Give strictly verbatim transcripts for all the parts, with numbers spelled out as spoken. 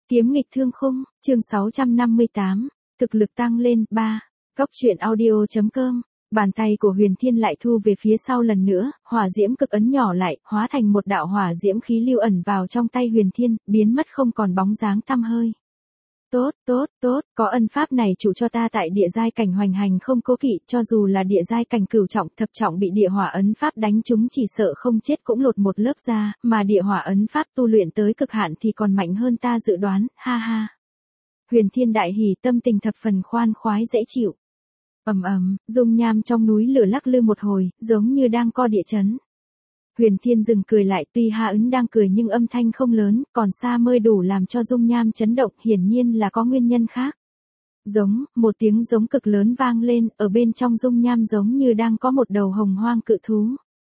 Kiếm nghịch thương khung, chương sáu trăm năm mươi tám, thực lực tăng lên, ba. Góc truyện audio.com, bàn tay của Huyền Thiên lại thu về phía sau lần nữa, hỏa diễm cực ấn nhỏ lại, hóa thành một đạo hỏa diễm khí lưu ẩn vào trong tay Huyền Thiên, biến mất không còn bóng dáng tăm hơi. Tốt, tốt, tốt, có ân pháp này trụ cho ta tại địa giai cảnh hoành hành không cố kỵ, cho dù là địa giai cảnh cửu trọng thập trọng bị địa hỏa ấn pháp đánh trúng chỉ sợ không chết cũng lột một lớp da, mà địa hỏa ấn pháp tu luyện tới cực hạn thì còn mạnh hơn ta dự đoán, ha ha. Huyền Thiên đại hỉ, tâm tình thập phần khoan khoái dễ chịu. Ầm ầm, dung nham trong núi lửa lắc lư một hồi, giống như đang co địa chấn. Huyền Thiên dừng cười lại, tuy Ha Ấn đang cười nhưng âm thanh không lớn, còn xa mới đủ làm cho dung nham chấn động, hiển nhiên là có nguyên nhân khác. Giống, một tiếng giống cực lớn vang lên, ở bên trong dung nham giống như đang có một đầu hồng hoang cự thú.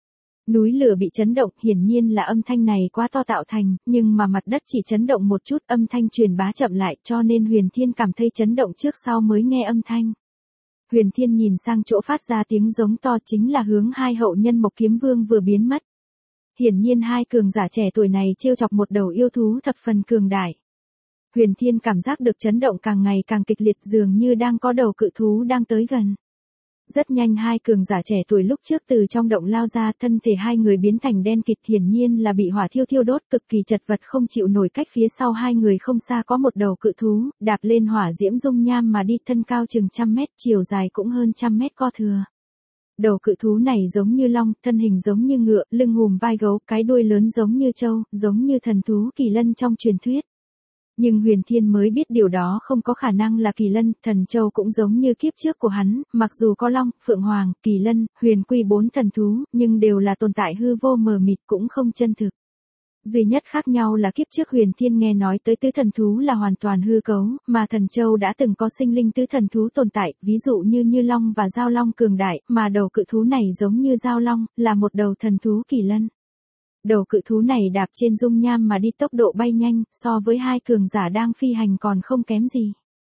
Núi lửa bị chấn động, hiển nhiên là âm thanh này quá to tạo thành, nhưng mà mặt đất chỉ chấn động một chút, âm thanh truyền bá chậm lại, cho nên Huyền Thiên cảm thấy chấn động trước sau mới nghe âm thanh. Huyền Thiên nhìn sang chỗ phát ra tiếng giống to, chính là hướng hai hậu nhân Mộc Kiếm Vương vừa biến mất. Hiển nhiên hai cường giả trẻ tuổi này trêu chọc một đầu yêu thú thập phần cường đại. Huyền Thiên cảm giác được chấn động càng ngày càng kịch liệt, dường như đang có đầu cự thú đang tới gần. Rất nhanh hai cường giả trẻ tuổi lúc trước từ trong động lao ra, thân thể hai người biến thành đen kịt, hiển nhiên là bị hỏa thiêu thiêu đốt, cực kỳ chật vật không chịu nổi. Cách phía sau hai người không xa có một đầu cự thú, đạp lên hỏa diễm dung nham mà đi, thân cao chừng trăm mét, chiều dài cũng hơn trăm mét co thừa. Đầu cự thú này giống như long, thân hình giống như ngựa, lưng hùm vai gấu, cái đuôi lớn giống như trâu, giống như thần thú kỳ lân trong truyền thuyết. Nhưng Huyền Thiên mới biết điều đó không có khả năng là kỳ lân, thần châu cũng giống như kiếp trước của hắn, mặc dù có long, phượng hoàng, kỳ lân, huyền quy bốn thần thú, nhưng đều là tồn tại hư vô mờ mịt, cũng không chân thực. Duy nhất khác nhau là kiếp trước Huyền Thiên nghe nói tới tứ thần thú là hoàn toàn hư cấu, mà thần châu đã từng có sinh linh tứ thần thú tồn tại, ví dụ như Như Long và Giao Long cường đại, mà đầu cự thú này giống như Giao Long, là một đầu thần thú kỳ lân. Đầu cự thú này đạp trên dung nham mà đi, tốc độ bay nhanh, so với hai cường giả đang phi hành còn không kém gì.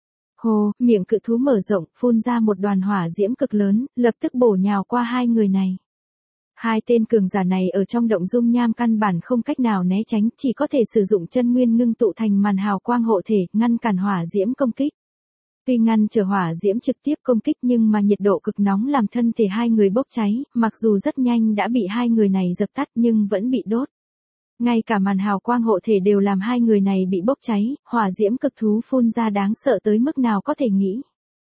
Hồ, miệng cự thú mở rộng, phun ra một đoàn hỏa diễm cực lớn, lập tức bổ nhào qua hai người này. Hai tên cường giả này ở trong động dung nham căn bản không cách nào né tránh, chỉ có thể sử dụng chân nguyên ngưng tụ thành màn hào quang hộ thể, ngăn cản hỏa diễm công kích. Tuy ngăn trở hỏa diễm trực tiếp công kích nhưng mà nhiệt độ cực nóng làm thân thể hai người bốc cháy, mặc dù rất nhanh đã bị hai người này dập tắt nhưng vẫn bị đốt. Ngay cả màn hào quang hộ thể đều làm hai người này bị bốc cháy, hỏa diễm cực thú phun ra đáng sợ tới mức nào có thể nghĩ.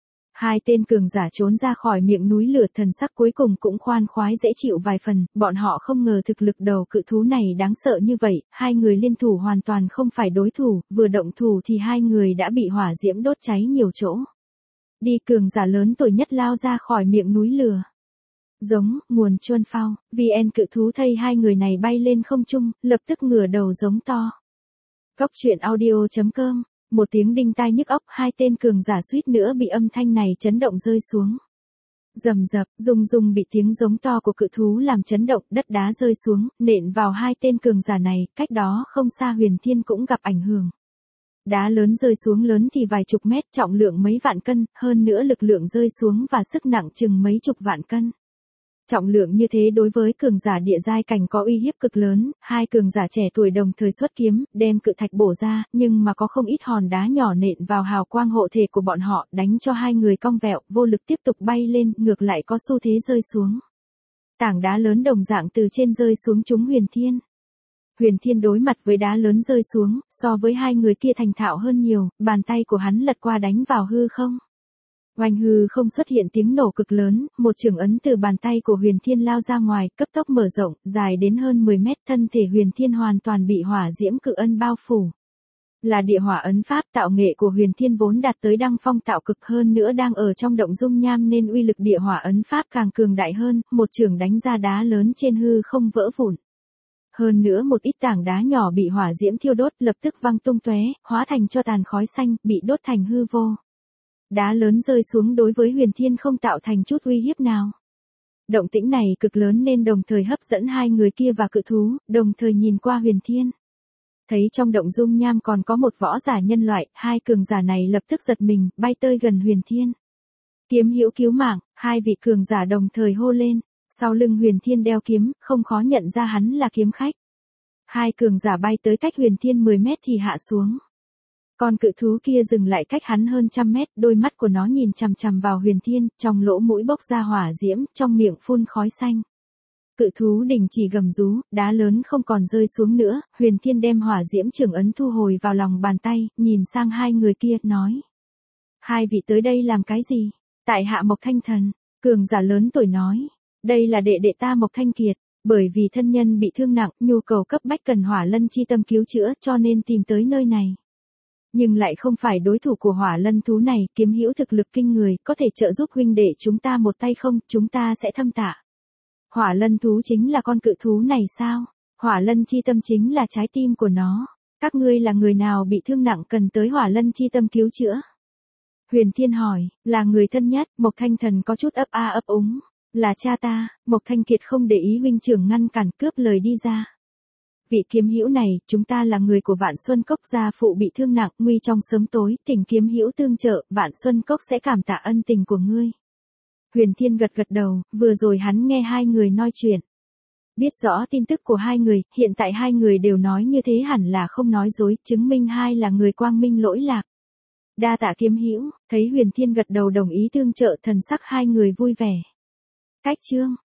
Hai tên cường giả trốn ra khỏi miệng núi lửa, thần sắc cuối cùng cũng khoan khoái dễ chịu vài phần, bọn họ không ngờ thực lực đầu cự thú này đáng sợ như vậy, hai người liên thủ hoàn toàn không phải đối thủ, vừa động thủ thì hai người đã bị hỏa diễm đốt cháy nhiều chỗ. Đi, cường giả lớn tuổi nhất lao ra khỏi miệng núi lửa. Giống, nguồn chuôn phao, vê en cự thú thấy hai người này bay lên không trung, lập tức ngửa đầu giống to. Góc truyện audio.com. Một tiếng đinh tai nhức óc, hai tên cường giả suýt nữa bị âm thanh này chấn động rơi xuống. Rầm rập, rung rung bị tiếng giống to của cự thú làm chấn động, đất đá rơi xuống, nện vào hai tên cường giả này, cách đó không xa Huyền Thiên cũng gặp ảnh hưởng. Đá lớn rơi xuống lớn thì vài chục mét, trọng lượng mấy vạn cân, hơn nữa lực lượng rơi xuống và sức nặng chừng mấy chục vạn cân. Trọng lượng như thế đối với cường giả địa giai cảnh có uy hiếp cực lớn, hai cường giả trẻ tuổi đồng thời xuất kiếm, đem cự thạch bổ ra, nhưng mà có không ít hòn đá nhỏ nện vào hào quang hộ thể của bọn họ, đánh cho hai người cong vẹo, vô lực tiếp tục bay lên, ngược lại có xu thế rơi xuống. Tảng đá lớn đồng dạng từ trên rơi xuống trúng Huyền Thiên. Huyền Thiên đối mặt với đá lớn rơi xuống, so với hai người kia thành thạo hơn nhiều, bàn tay của hắn lật qua đánh vào hư không. Oanh, hư không xuất hiện tiếng nổ cực lớn, một chưởng ấn từ bàn tay của Huyền Thiên lao ra ngoài, cấp tốc mở rộng, dài đến hơn mười mét, thân thể Huyền Thiên hoàn toàn bị hỏa diễm cự ân bao phủ. Là địa hỏa ấn pháp, tạo nghệ của Huyền Thiên vốn đạt tới đăng phong tạo cực, hơn nữa đang ở trong động dung nham nên uy lực địa hỏa ấn pháp càng cường đại hơn, một chưởng đánh ra đá lớn trên hư không vỡ vụn. Hơn nữa một ít tảng đá nhỏ bị hỏa diễm thiêu đốt, lập tức văng tung tóe, hóa thành tro tàn khói xanh, bị đốt thành hư vô. Đá lớn rơi xuống đối với Huyền Thiên không tạo thành chút uy hiếp nào. Động tĩnh này cực lớn nên đồng thời hấp dẫn hai người kia và cự thú, đồng thời nhìn qua Huyền Thiên. Thấy trong động dung nham còn có một võ giả nhân loại, hai cường giả này lập tức giật mình, bay tới gần Huyền Thiên. Kiếm hữu cứu mạng, hai vị cường giả đồng thời hô lên, sau lưng Huyền Thiên đeo kiếm, không khó nhận ra hắn là kiếm khách. Hai cường giả bay tới cách Huyền Thiên mười mét thì hạ xuống. Con cự thú kia dừng lại cách hắn hơn trăm mét, đôi mắt của nó nhìn chằm chằm vào Huyền Thiên, trong lỗ mũi bốc ra hỏa diễm, trong miệng phun khói xanh. Cự thú đình chỉ gầm rú, đá lớn không còn rơi xuống nữa, Huyền Thiên đem hỏa diễm trưởng ấn thu hồi vào lòng bàn tay, nhìn sang hai người kia, nói. Hai vị tới đây làm cái gì? Tại hạ Mộc Thanh Thần, cường giả lớn tuổi nói. Đây là đệ đệ ta Mộc Thanh Kiệt, bởi vì thân nhân bị thương nặng, nhu cầu cấp bách cần hỏa lân chi tâm cứu chữa cho nên tìm tới nơi này. Nhưng lại không phải đối thủ của hỏa lân thú này, kiếm hữu thực lực kinh người, có thể trợ giúp huynh đệ chúng ta một tay không, chúng ta sẽ thâm tạ. Hỏa lân thú chính là con cự thú này sao? Hỏa lân chi tâm chính là trái tim của nó. Các ngươi là người nào bị thương nặng cần tới hỏa lân chi tâm cứu chữa? Huyền Thiên hỏi, là người thân nhất, Mộc Thanh Thần có chút ấp a ấp úng. Là cha ta, Mộc Thanh Kiệt không để ý huynh trưởng ngăn cản cướp lời đi ra. Vị kiếm hữu này, chúng ta là người của Vạn Xuân Cốc, gia phụ bị thương nặng, nguy trong sớm tối, thỉnh kiếm hữu tương trợ, Vạn Xuân Cốc sẽ cảm tạ ân tình của ngươi. Huyền Thiên gật gật đầu, vừa rồi hắn nghe hai người nói chuyện. Biết rõ tin tức của hai người, hiện tại hai người đều nói như thế hẳn là không nói dối, chứng minh hai là người quang minh lỗi lạc. Đa tạ kiếm hữu, thấy Huyền Thiên gật đầu đồng ý tương trợ, thần sắc hai người vui vẻ. Cách chương